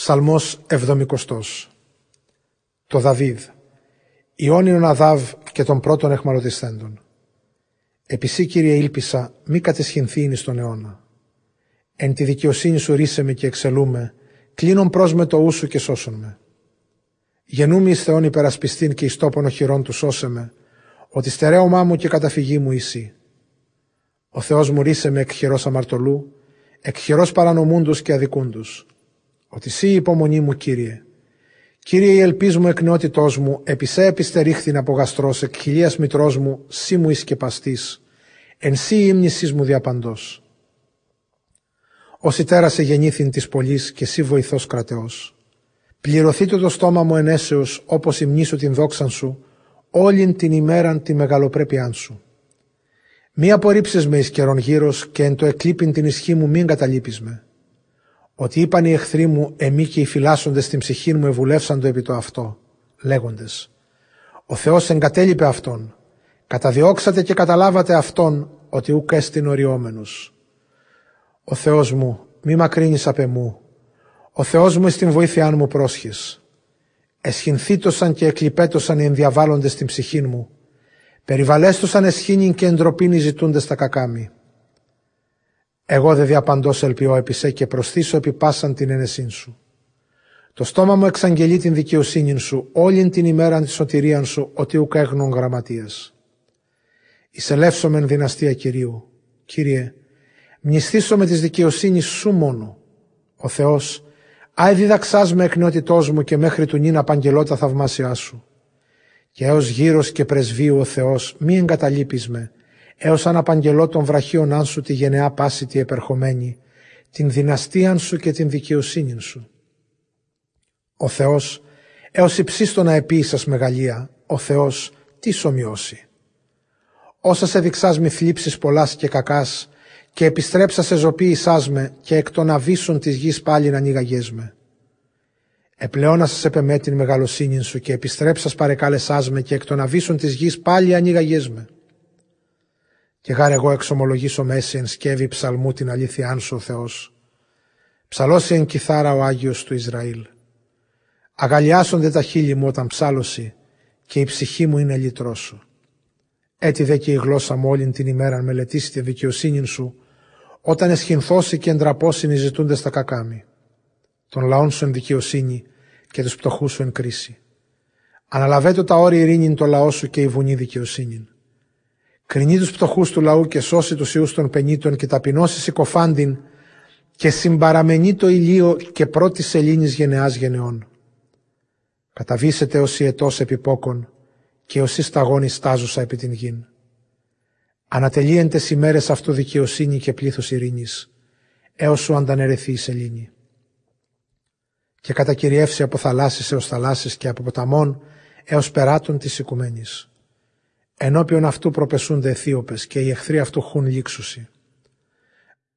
Ψαλμός 70. Το Δαβίδ, Ιόνιον Αδάβ και των πρώτων εχμαλωτισθέντων. Επισύ, Κύριε, ήλπισα, μη κατεσχυνθήνει στον αιώνα. Εν τη δικαιοσύνη σου ρίσε με και εξελούμε, κλείνον προς με το ου σου και σώσον με. Γενούμι εις Θεόν υπερασπιστήν και εις τόπον οχυρών του σώσε με, ότι στερέωμά μου και καταφυγή μου εσύ. Ο Θεός μου ρίσε με εκ χειρός αμαρτωλού, εκ χειρός παρανομούντους και αδικούντους. Ότι σύ η υπομονή μου, Κύριε. Κύριε, η ελπίς μου εκ νεότητός μου, επί σε επιστερίχθην από γαστρός, εκ χιλίας μητρός μου, σύ μου εις και παστής, εν σύ η ύμνησής μου διαπαντός. Όσοι τέρασε γεννήθην της πολλής και σύ βοηθός κρατεός. Πληρωθήτω το στόμα μου ενέσεως, όπως υμνήσω την δόξαν σου, όλην την ημέραν τη μεγαλοπρέπειάν σου. Μη απορρίψεις με εις καιρόν γύρος και εν το εκλείπειν την ισχύ μου μην καταλείπεις με. Ότι είπαν οι εχθροί μου, εμεί και οι φυλάσσοντες στην ψυχή μου ευουλεύσαντο επί το αυτό, λέγοντες. Ο Θεός εγκατέλειπε αυτόν, καταδιώξατε και καταλάβατε αυτόν, ότι ουκ έστιν οριόμενος. Ο Θεός μου, μη μακρύνεις απ' εμού, ο Θεός μου εις την βοήθειάν μου πρόσχης. Εσχυνθήτωσαν και εκλειπέτωσαν οι ενδιαβάλλοντες στην ψυχήν μου, περιβαλέστωσαν εσχήνιν και εντροπήν οι ζητούντες τα κακάμι. Εγώ δε διαπαντός ελπιώ επί σε και προσθήσω επί πάσαν την ενεσήν σου. Το στόμα μου εξαγγελεί την δικαιοσύνην σου, όλην την ημέραν τη σωτηρίαν σου, ότι ουκ έγνων γραμματείας. Εισελεύσομεν δυναστεία Κυρίου. Κύριε, μνηστήσω με της δικαιοσύνης σου μόνο. Ο Θεός, άι διδαξάς με εκ νεότητός μου και μέχρι του νυν απαγγελώ τα θαυμάσια σου. Και έως γύρος και πρεσβείου ο Θεός, μη εγκαταλείπεις με, έως αν απαγγελώ των βραχίων σου τη γενεά πάση τη επερχομένη, την δυναστείαν σου και την δικαιοσύνην σου. Ο Θεός, έως υψίστο να επίησας μεγαλεία, ο Θεός, τι σομοιώσει. Όσα σε διξάς μη θλίψεις πολλάς και κακάς, και επιστρέψα σε ζωπίησάς με, και εκ των αβύσσων της γης πάλιν ανοίγαγές με. Επλεώνασας επεμέ την μεγαλοσύνην σου, και επιστρέψας παρεκάλεσάς με, και εκ των αβύσσων της γης πάλι ανοίγαγές με. Και γάρ εγώ εξομολογήσω μέση εν σκεύη ψαλμού την αλήθειάν σου ο Θεός. Ψαλώσει εν κιθάρα ο Άγιος του Ισραήλ. Αγαλιάσονται τα χείλη μου όταν ψάλωση, και η ψυχή μου είναι λυτρός σου. Έτσι δε και η γλώσσα μου όλην την ημέραν μελετήσει τη δικαιοσύνην σου, όταν εσχυνθώσει και εντραπώσει οι ζητούντες τα κακάμι. Των λαών σου εν δικαιοσύνη και τους πτωχούς σου εν κρίση. Αναλαβέτω τα όρη ειρήνην το λαό σου και η βουνή δικαιοσύνην. Κρινεί τους πτωχούς του λαού και σώσει τους ιούς των πενήτων και ταπεινώσει συκοφάντην και συμπαραμενεί το ηλίο και πρώτης σελήνης γενεάς γενεών. Καταβήσετε ως ιετός επιπόκον και ως εις σταγόνη στάζουσα επί την γην. Ανατελείεντες ημέρες αυτού δικαιοσύνη και πλήθος ειρήνης, έως σου αντανερεθεί η σελήνη. Και κατακυριεύσει από θαλάσσης έως θαλάσσης και από ποταμών έως περάτων της οικουμένης. Ενώπιον αυτού προπεσούνται Αιθίωπες και οι εχθροί αυτού χουν λήξουσι.